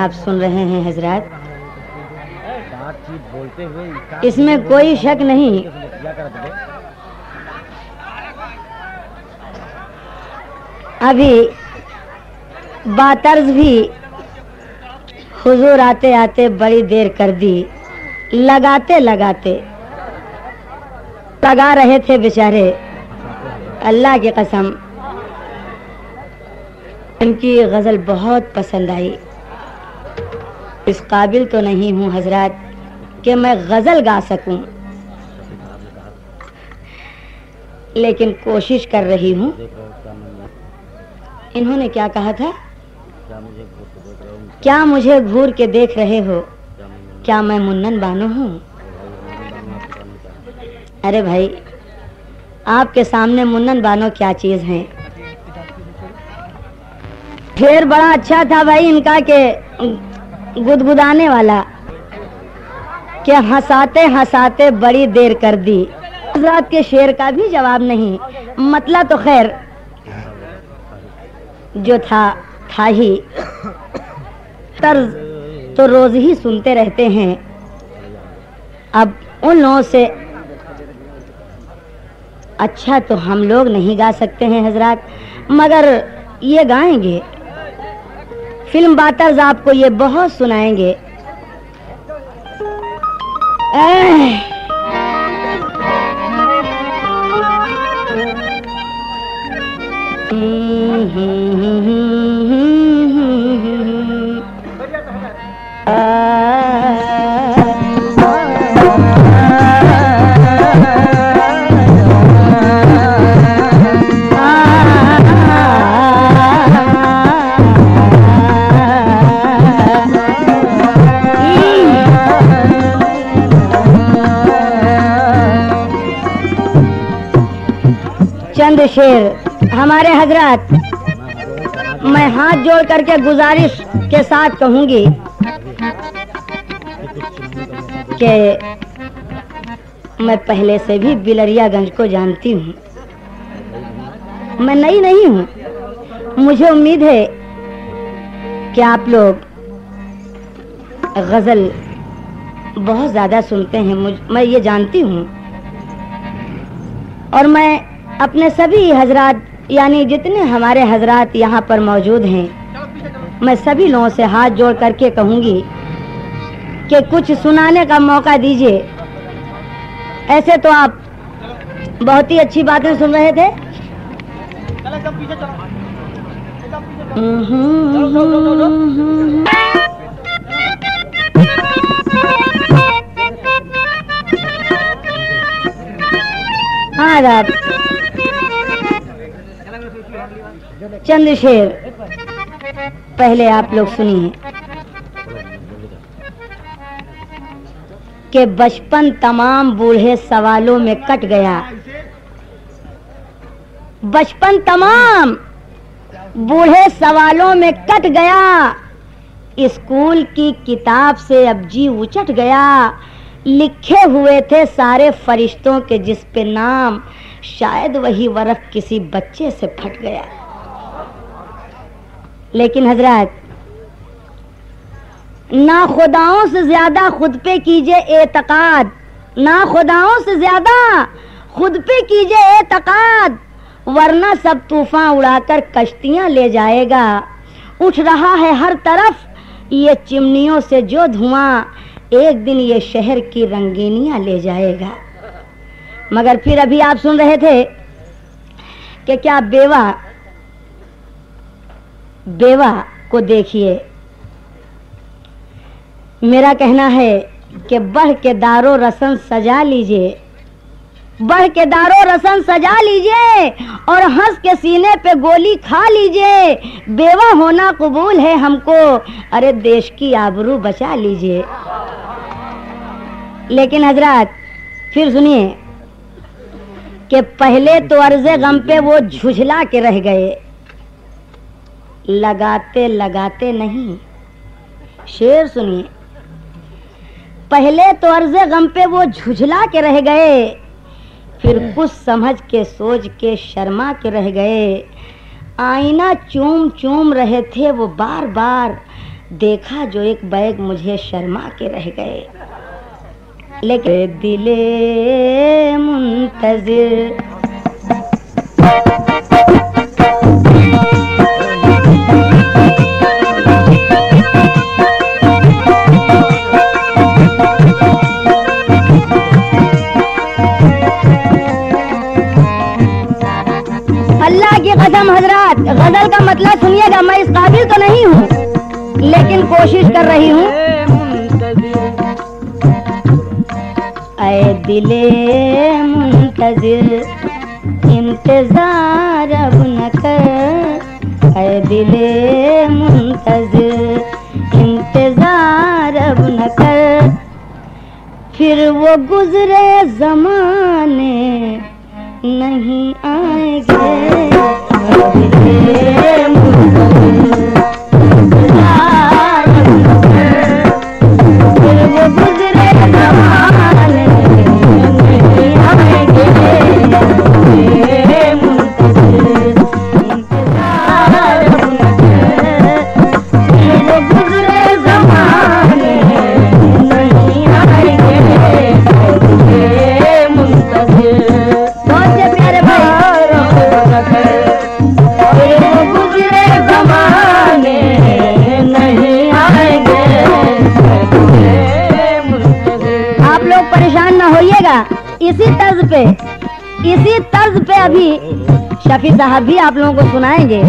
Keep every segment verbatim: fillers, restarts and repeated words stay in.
आप सुन रहे हैं हजरत, इसमें कोई शक नहीं। अभी बातर्ज भी हुजूर आते आते बड़ी देर कर दी। लगाते लगाते लगा रहे थे बेचारे, अल्लाह की कसम इनकी गज़ल बहुत पसंद आई। इस काबिल तो नहीं हूँ हजरत कि मैं गज़ल गा सकूं, लेकिन कोशिश कर रही हूँ। इन्होंने क्या कहा था? क्या मुझे घूर के देख रहे हो? क्या मैं मुन्नन बानो हूँ? अरे भाई, आपके सामने मुन्नन बानो क्या चीज है? शेर बड़ा अच्छा था भाई इनका के गुदगुदाने वाला, कि हंसाते हंसाते बड़ी देर कर दी। हज़रत के शेर का भी जवाब नहीं, मतलब तो खैर जो था था ही। तर्ज तो रोज ही सुनते रहते हैं। अब उन लोगों से अच्छा तो हम लोग नहीं गा सकते हैं हजरत, मगर ये गाएंगे। फिल्म बातर्ज आपको ये बहुत सुनाएंगे। चंद शेर हमारे हजरत, मैं हाथ जोड़ करके गुजारिश के साथ कहूंगी कि मैं पहले से भी बिलरियागंज को जानती हूँ। मैं नई नहीं हूँ। मुझे उम्मीद है कि आप लोग गजल बहुत ज्यादा सुनते हैं, मुझ मैं ये जानती हूँ। और मैं अपने सभी हजरात, यानी जितने हमारे हजरात यहाँ पर मौजूद हैं, मैं सभी लोगों से हाथ जोड़ करके कहूँगी कि कुछ सुनाने का मौका दीजिए। ऐसे तो आप बहुत ही अच्छी बातें सुन रहे थे। हाँ रात चंद शेर पहले आप लोग सुनिए कि बचपन तमाम बूढ़े सवालों में कट गया। बचपन तमाम बूढ़े सवालों में कट गया। स्कूल की किताब से अब जी उचट गया। लिखे हुए थे सारे फरिश्तों के जिस पे नाम, शायद वही वर्क किसी बच्चे से फट गया। लेकिन हजरत, ना खुदाओं से ज्यादा खुद पे कीजिए एतकाद, ना खुदाओं से ज्यादा खुद पे कीजिए एतकाद, वरना सब तूफान उड़ाकर कश्तियां ले जाएगा। उठ रहा है हर तरफ ये चिमनियों से जो धुआं, एक दिन ये शहर की रंगीनियां ले जाएगा। मगर फिर अभी आप सुन रहे थे कि क्या बेवा बेवा को देखिए। मेरा कहना है कि बढ़ के दारो रसन सजा लीजिए, बढ़ के दारो रसन सजा लीजिए और हंस के सीने पे गोली खा लीजिए। बेवा होना कबूल है हमको, अरे देश की आबरू बचा लीजिए। लेकिन हजरत फिर सुनिए कि पहले तो अर्ज़े गम पे वो झुझला के रह गए, लगाते लगाते नहीं। शेर सुनिए, पहले तो अर्ज़े गम पे वो झुझला के रह गए, फिर कुछ समझ के सोच के शर्मा के रह गए। आईना चूम चूम रहे थे वो बार बार, देखा जो एक बैग मुझे शर्मा के रह गए, लेकिन दिले मुंतजिर अल्लाह की कसम हजरात, गजल का मतलब सुनिएगा। मैं इस काबिल तो नहीं हूँ, लेकिन कोशिश कर रही हूँ। ऐ दिले मुंतजिर इंतजार अब न कर, ऐ दिले मुंतजिर इंतजार अब न कर, फिर वो गुजरे जमाने नहीं आएंगे। दिले मुंतजिर इंतजार अब न कर, फिर वो गुजरे जमाने नहीं आएंगे। दिले मुंतजिर इंतजार अब न कर, फिर वो गुजरे जमाने नहीं आएंगे। दिले मुंतजिर इसी तर्ज पे इसी तर्ज पे अभी शफी साहब भी आप लोगों को सुनाएंगे।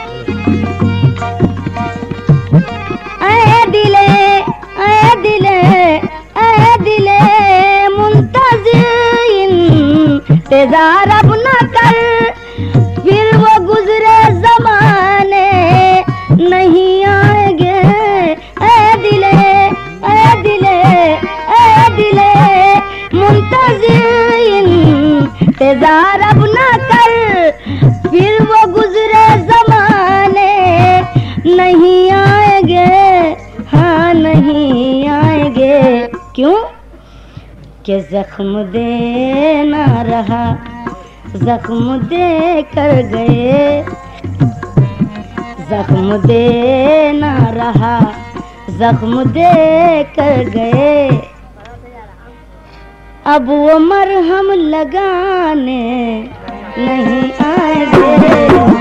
ऐ दिले ऐ दिले ऐ दिले मुंतजिर इंतजार अब न कर, फिर वो गुजरे जमाने नहीं आएंगे। ऐ दिले ऐ दिले ऐ दिले मुंतजिर इंतजार अब न कर, फिर वो गुजरे जमाने नहीं आएंगे। हाँ नहीं आएंगे। क्यों? कि जख्म देना रहा, जख्म दे कर गए, जख्म देना रहा, जख्म दे कर गए। अब वो मरहम लगाने नहीं आएंगे।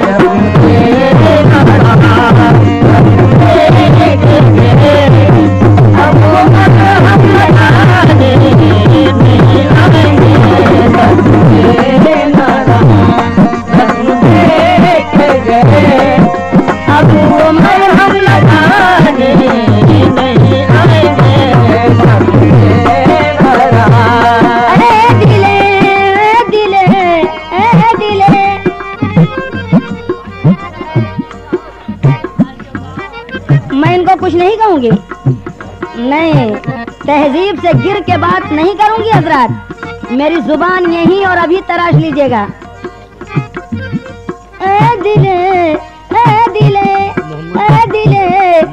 अब वो मरहम लगाने नहीं आएंगे। अब वो मरहम लगाने नहीं आएंगे। मैं इनको कुछ नहीं कहूँगी, नहीं, तहजीब से गिर के बात नहीं करूँगी हजरात। मेरी जुबान यही और अभी तराश लीजिएगा। ऐ दिले ऐ दिले ऐ दिले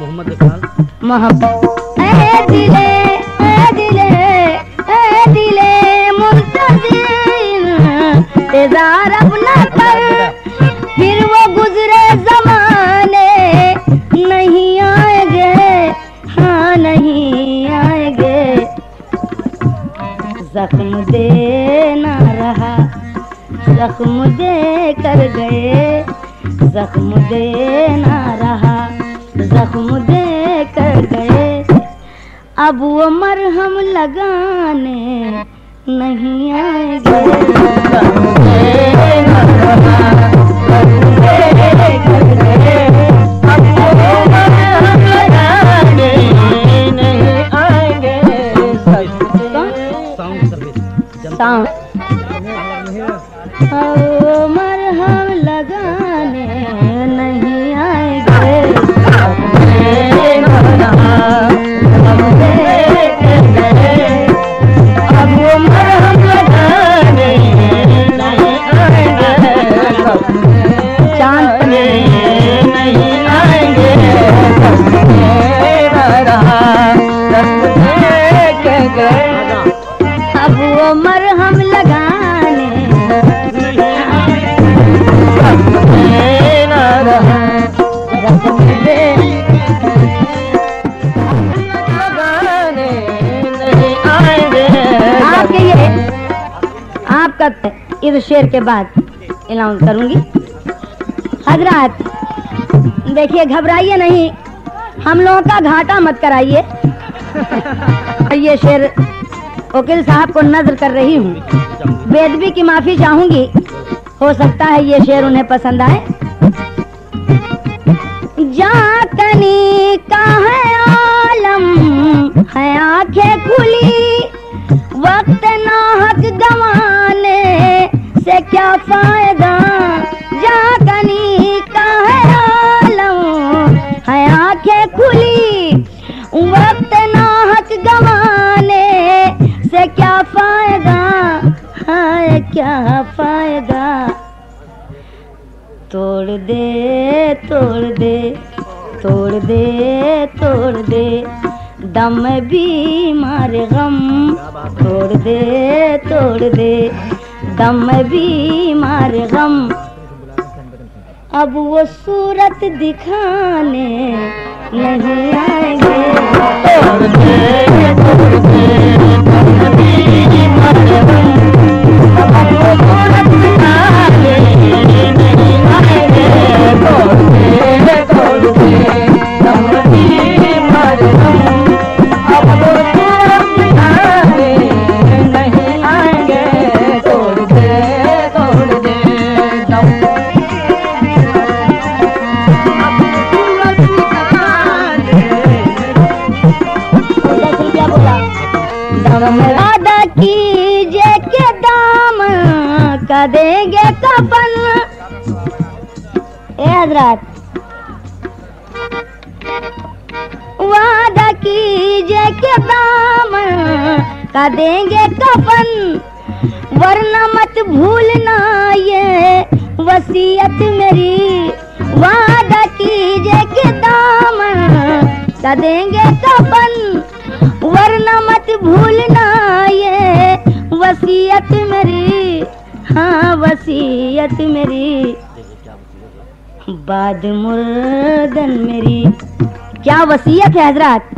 मोहब्बत, ऐ दिले ऐ दिले ऐ दिले मुंतजिर इंतजार अब न कर, फिर वो गुजरे जमाने नहीं आएंगे। हाँ नहीं आएंगे। जख्म देना रहा, जख्म दे कर गए, जख्म देना रहा, जख्म दे कर गए। अब वो मरहम लगाने नहीं आएंगे। अब मरहम लगाने नहीं आएंगे। अब वो मरहम लगाने नहीं आएंगे। चांद नहीं आएंगे। अब वो मरहम लगाने सूरत है इस शेर के बाद अनाउंस करूंगी। हजरात देखिए, घबराइए नहीं, हम लोगों का घाटा मत कराइए। ये शेर वकील साहब को नजर कर रही हूँ, बेदबी की माफी चाहूंगी, हो सकता है ये शेर उन्हें पसंद आए। जाकनी का है आलम है आंखें खुली, वक्त नाहक गंवाने से क्या फायदा। जाकनी का है आलम है आंखें खुली, वक्त नाहक गंवाने से क्या फायदा, है क्या फायदा। तोड़ दे तोड़ दे तोड़ दे तोड़ दे दम भी मारे गम, तोड़ दे तोड़ दे दम भी मारे गम। अब वो सूरत दिखाने नहीं आएंगे, तोड़ दे तोड़ दे दम भी मारे गम। अब वो सूरत दिखाने नहीं आएंगे, तोड़ दे तोड़ दे दम भी मारे गम। अब वो सूरत दिखाने नहीं आएंगे, तोड़ दे तोड़ दे दम। वादा कीजिए के दाम का देंगे कफन। ए हजरात, वादा कीजिए के दाम का देंगे कफन, वरना मत भूलना ये वसीयत मेरी। वादा कीजिए के दाम का देंगे कफन, वरना मत भूलना ये वसीयत मेरी, हाँ वसीयत मेरी। बाद मुर्दन मेरी, क्या वसीयत है हजरात।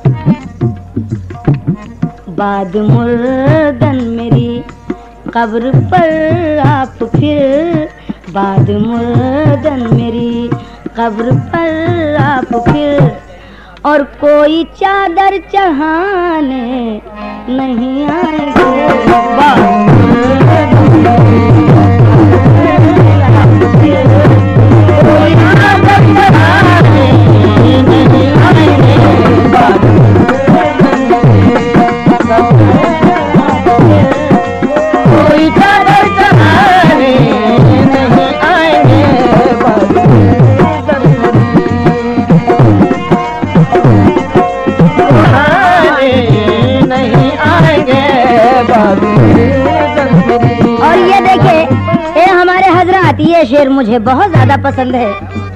बाद मुर्दन मेरी कब्र पर आप फिर, बाद मुर्दन मेरी कब्र पर आप फिर, और कोई चादर चढ़ाने नहीं आएंगे। कोई चादर चढ़ाने नहीं आएंगे, कोई चादर चढ़ाने नहीं आएंगे। नहीं आएंगे। और ये देखे ये हमारे हजरात, ये शेर मुझे बहुत ज्यादा पसंद है।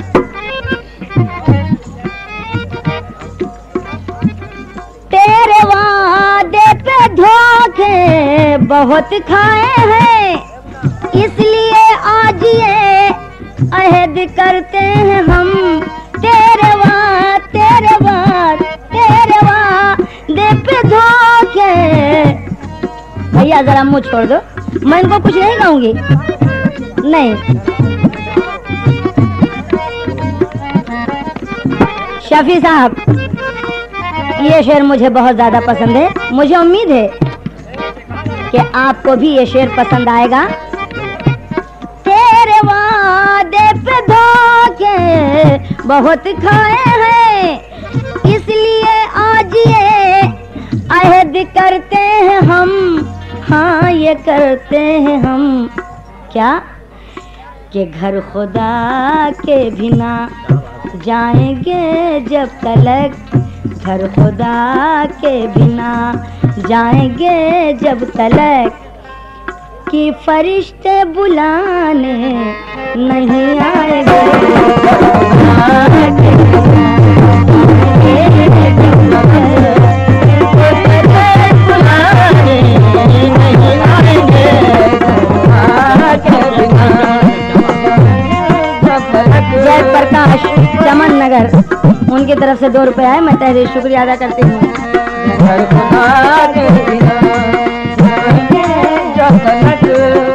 तेरे वादे पे धोखे बहुत खाए हैं, इसलिए आज ये अहद करते हैं हम। तेरे वाद तेरे वाद तेरे वादे पे धोखे। भैया जरा मुंह छोड़ दो, मैं इनको कुछ नहीं कहूंगी। नहीं, शफी साहब, ये शेर मुझे बहुत ज्यादा पसंद है। मुझे उम्मीद है कि आपको भी ये शेर पसंद आएगा। तेरे वादे पे धोखे बहुत खाए हैं, इसलिए आज ये अहद करते हैं हम। हाँ ये करते हैं हम। क्या कि घर खुदा के बिना जाएंगे जब तलक, घर खुदा के बिना जाएंगे जब तलक, कि फरिश्ते बुलाने नहीं आएंगे। जय प्रकाश चमन नगर, उनकी तरफ से दो रुपए आए, मैं तहरीर शुक्रिया अदा करती हूँ।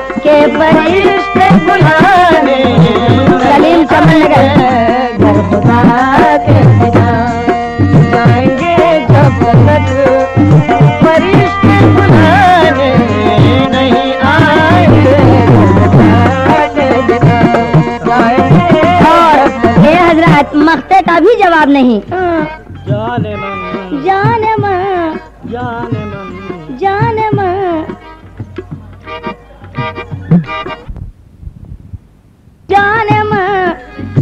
फरिश्ते बुलाने सलीम चमन नगर घर खुदा के बिना जाएंगे जब तक फरिश्ते बुलाने नहीं आएंगे खुदा के बिना जाएंगे। और ये हजरत मख्ते का भी जवाब नहीं। जाने मन जाने मन जाने मन जाने मन जाने मन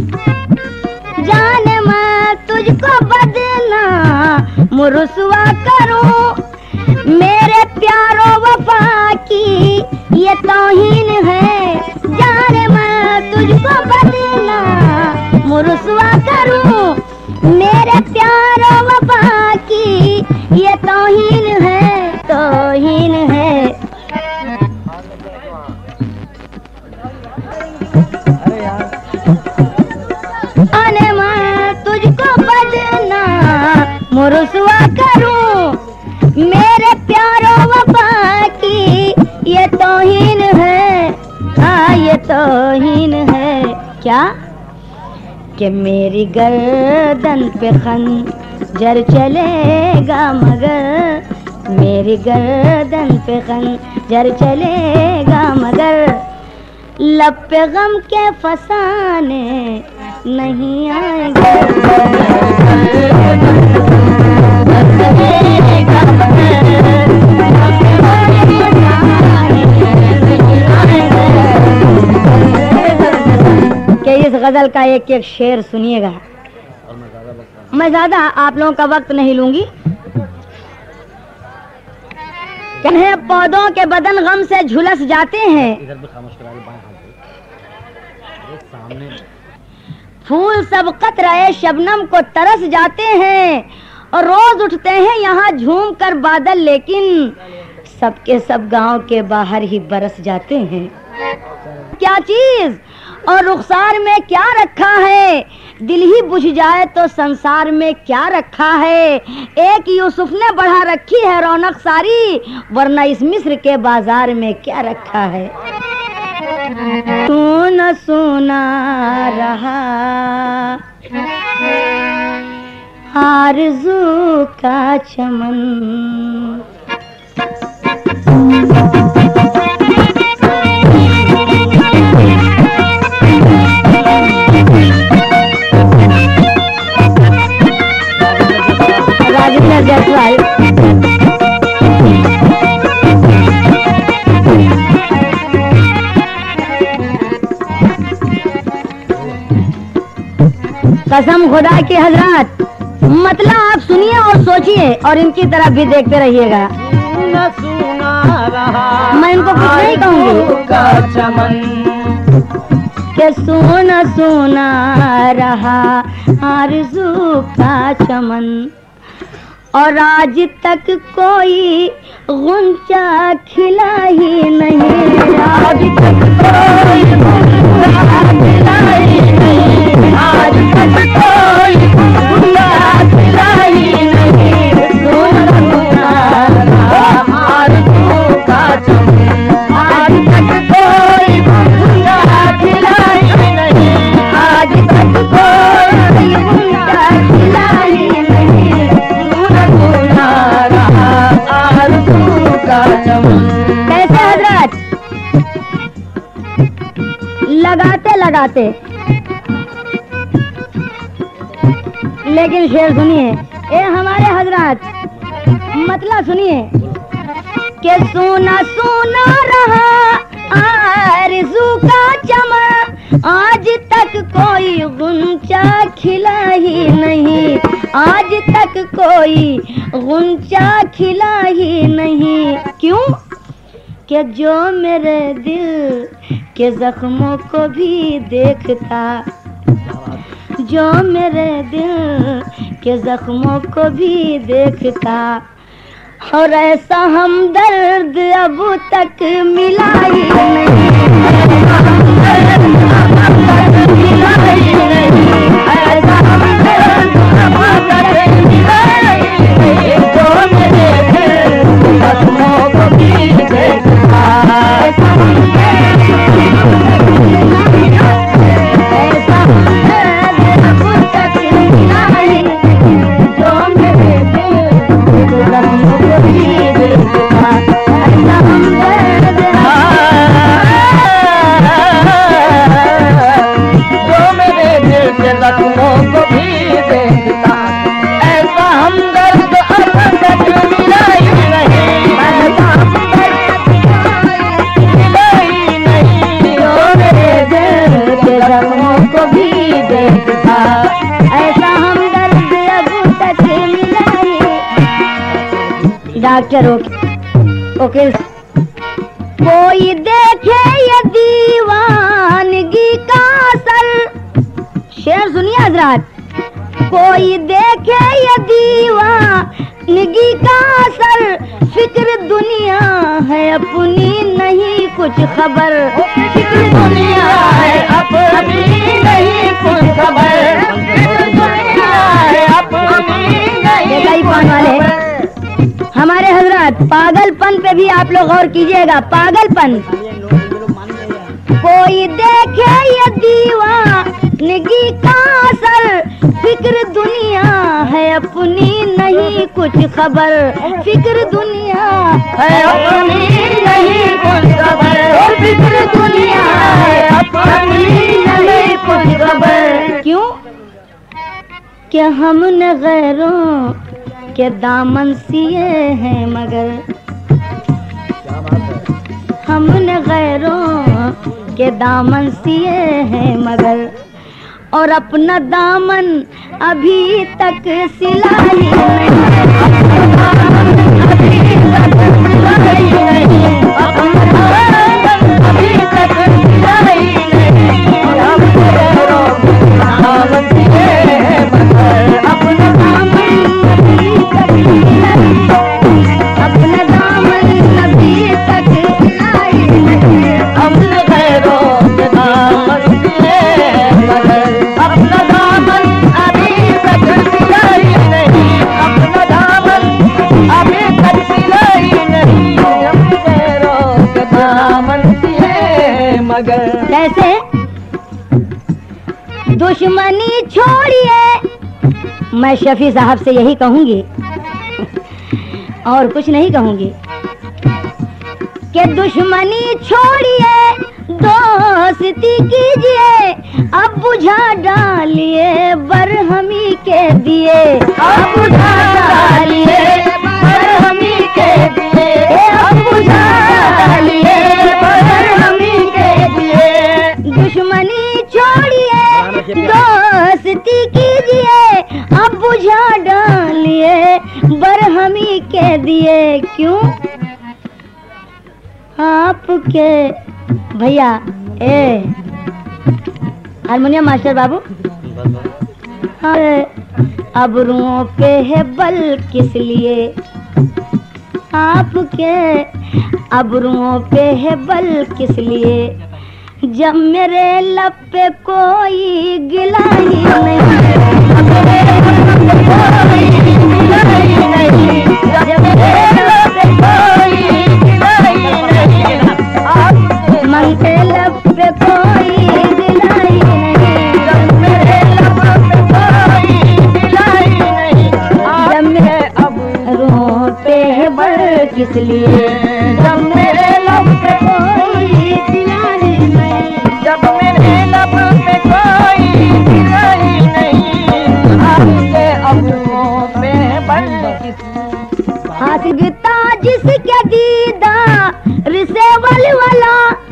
जाने मन तुझको बदना मुरुसवा करूं मेरे प्यारो वफा की ये तौहीन है। जाने मन तुझको बदना मुरुसवा करूं मेरे प्यारो वफा की ये तौहीन है तौहीन है। आने मां तुझको बदना मुरुसवा करूं मेरे प्यारो वफा की ये तौहीन है। हाँ ये तौहीन है। क्या कि मेरी गर्दन पे खंजर चलेगा मगर मेरी गर्दन पे खंजर चलेगा मगर लब पे गम के फसाने नहीं आएगा। कि इस गजल का एक एक शेर सुनिएगा। मैं ज्यादा आप लोगों का वक्त नहीं लूंगी। कन्हे पौधों के बदन गम से झुलस जाते हैं, फूल सब कतराए शबनम को तरस जाते हैं और रोज उठते हैं यहाँ झूम कर बादल, लेकिन सबके सब गांव के बाहर ही बरस जाते हैं। क्या चीज और रुखसार में क्या रखा है, दिल ही बुझ जाए तो संसार में क्या रखा है। एक यूसुफ ने बढ़ा रखी है रौनक सारी, वरना इस मिस्र के बाजार में क्या रखा है। सुना सुना रहा आरज़ू का चमन, राजेंद्र जायसवाल। कसम खुदा की हजरत, मतलब आप सुनिए और सोचिए और इनकी तरफ भी देखते रहिएगा। न सुना रहा मैं इनको कुछ नहीं कहूँगी का चमन, के सोना सोना रहा आरज़ू का चमन, और आज तक कोई गुंचा खिला ही नहीं। आज तक कोई गुंचा खिला ही नहीं, आज तक कोई गुंचा खिला ही नहीं। सोना सोना रहा आरज़ू का चमन, आज तक कोई गुंचा खिला ही नहीं, आज तक कोई गुंचा खिला ही नहीं। कैसे हजरत लगाते लगाते, लेकिन शेर सुनिए ए हमारे हजरत, मतलब सुनिए कि सोना सोना रहा आरज़ू का चमन, आज तक कोई गुंचा खिला ही नहीं, आज तक कोई गुंचा खिला ही नहीं। क्यों कि जो मेरे दिल के जख्मों को भी देखता, जो मेरे दिल के जख्मों को भी देखता, और ऐसा हमदर्द अब तक मिला ही नहीं, मिला ही नहीं, ऐसा हमदर्द अब तक मिला ही नहीं। जो मेरे दिल के जख्मों को भी देखता, ऐसा हमदर्द जख्मों को भी देखता, ऐसा हमदर्द जो मेरे दिल के जख्मों को भी देखता, ऐसा हमदर्द अब तक मिला ही नहीं, ऐसा हमदर्द मिला ही नहीं, जो मेरे दिल के जख्मों को भी देखता, ऐसा हमदर्द अब तक मिला ही। डॉक्टर ओके ओके कोई देखे ये दीवानगी का असर, शेर सुनिए हजरात, कोई देखे ये दीवानगी का असर, फिक्र दुनिया है अपनी नहीं कुछ खबर, फिक्र दुनिया है अपनी नहीं कुछ खबर, फिक्र दुनिया है अपनी नहीं कुछ खबर। हमारे हजरात पागलपन पे भी आप लोग गौर कीजिएगा, पागलपन। कोई देखे ये दीवानगी का असर, फिक्र दुनिया है अपनी नहीं कुछ खबर, फिक्र दुनिया है अपनी नहीं कुछ खबर, फिक्र दुनिया है अपनी नहीं कुछ खबर। क्यों? क्या हमने गैरों के दामन सिए हैं मगर, हमने गैरों के दामन सिए हैं मगर, और अपना दामन अभी तक सिला ही नहीं, अपना दामन अभी तक सिला ही नहीं, अपना दामन अभी तक सिला ही नहीं, हम गैरों के दामन सिए हैं मगर, अपना दामन अभी तक सिला ही नहीं, अपना दामन अभी तक सिला ही नहीं, हमने गैरों के दामन सिए मगर, अपना दामन अभी तक सिला ही नहीं, अपना दामन अभी तक सिला ही नहीं, हम गैरों के दामन सिए मगर। कैसे? दुश्मनी छोड़िए, मैं शफी साहब से यही कहूंगी और कुछ नहीं कहूंगी, कि दुश्मनी छोड़िए दोस्ती कीजिए, अब बुझा डालिए बरहमी के दिए, अब बुझा डालिए बरहमी के दिए, अब बुझा डालिए बरहमी के दिए। दुश्मनी छोड़िए दोस्ती कीजिए, अब बुझा डालिए बरहमी के दिए। क्यों? आपके भैया ए हारमोनियम मास्टर बाबू, अबरुओं पे है बल किस लिए, आपके अबरुओं पे है बल किस लिए, जब मेरे लब पे कोई गिला ही नहीं, जब मेरे लब पे कोई गिला ही नहीं, जब मेरे लब पे कोई गिला ही नहीं, मन के लब पे कोई गिला ही नहीं, जब मेरे लब पे कोई गिला ही नहीं, जब मेरे अबरुओं पे है बल किस लिए, जब मेरे लब पे कोई गिला ही नहीं, जब मेरे लब पे कोई गिला ही नहीं, आपके अबरुओं पे बल किस। हासिगता जिसके दीदार से वलवला,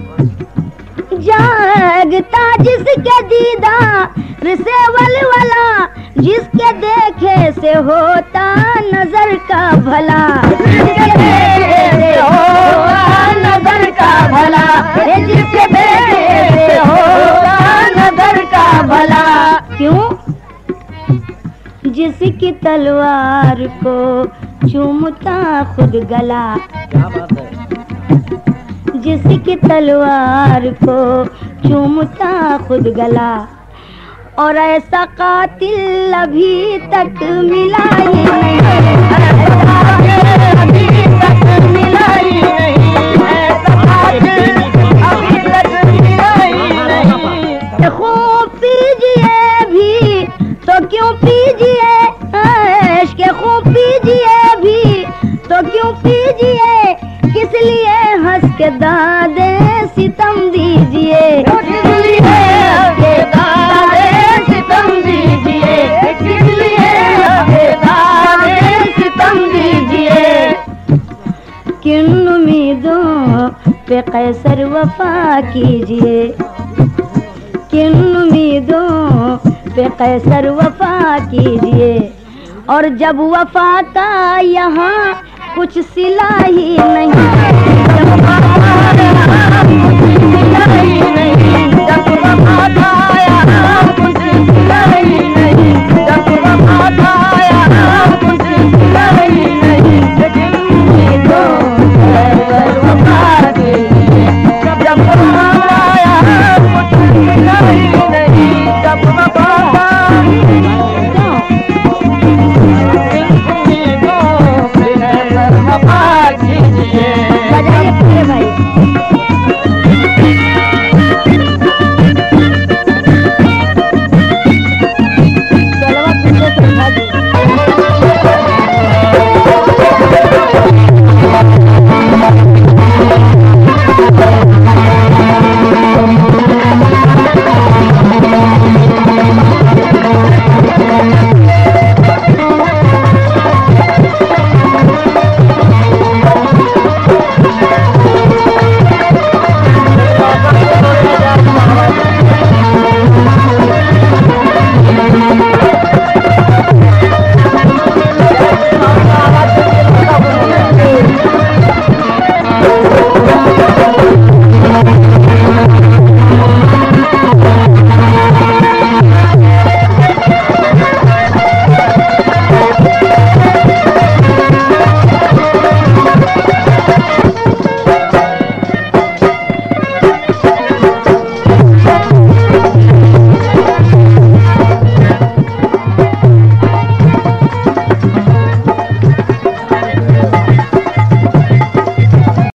जागता जिसके दीदार से वलवला, जिसके देखे से होता नजर का भला, जिसके देखे से होता नजर का भला, जिसके देखे से होता नजर का भला। क्यों? जिसकी तलवार को चूमता खुद गला, क्या बात है, जिसकी तलवार को चूमता खुद गला, और ऐसा कातिल अभी तक मिला ही नहीं, ऐसा कातिल अभी तक मिला ही नहीं, ऐसा कातिल अभी तक मिला ही नहीं। खूब पीजिए भी तो क्यों पीजिए, इश्क खूब पीजिए भी क्यों पीजिए, किस लिए हंस के दादे सितम दीजिए, किस लिए हंस के दादे सितम दीजिए, किस लिए हंस के दादे सितम दीजिए। किन उम्मीदों पे कैसर वफा कीजिए, किन उम्मीदों पे कैसर वफा कीजिए। और जब वफा का यहाँ कुछ सिला ही नहीं, जब वफा का यहाँ कुछ सिला ही नहीं, जब वफा का